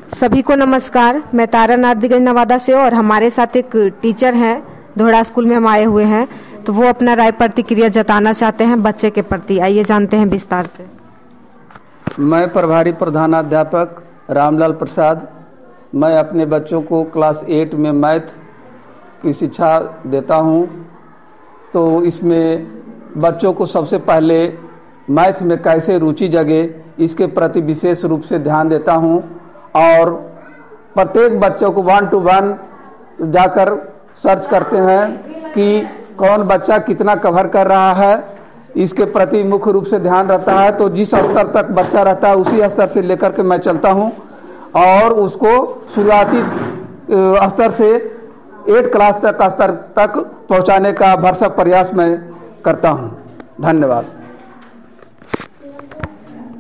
सभी को नमस्कार। मैं तारा नार्दिगंज नवादा से और हमारे साथ एक टीचर हैं, धोड़ा स्कूल में हम आए हुए हैं, तो वो अपना राय प्रतिक्रिया जताना चाहते हैं बच्चे के प्रति। आइए जानते हैं विस्तार से। मैं प्रभारी प्रधानाध्यापक रामलाल प्रसाद। मैं अपने बच्चों को क्लास 8 में मैथ की शिक्षा देता हूं, तो इसमें बच्चों को सबसे पहले मैथ में कैसे रुचि जगे इसके प्रति विशेष रूप से ध्यान देता हूं और प्रत्येक बच्चों को 1 to 1 जाकर सर्च करते हैं कि कौन बच्चा कितना कवर कर रहा है, इसके प्रति मुख्य रूप से ध्यान रहता है। तो जिस स्तर तक बच्चा रहता है उसी स्तर से लेकर के मैं चलता हूं और उसको शुरुआती स्तर से 8 क्लास तक स्तर तक पहुंचाने का भरसक प्रयास मैं करता हूं। धन्यवाद।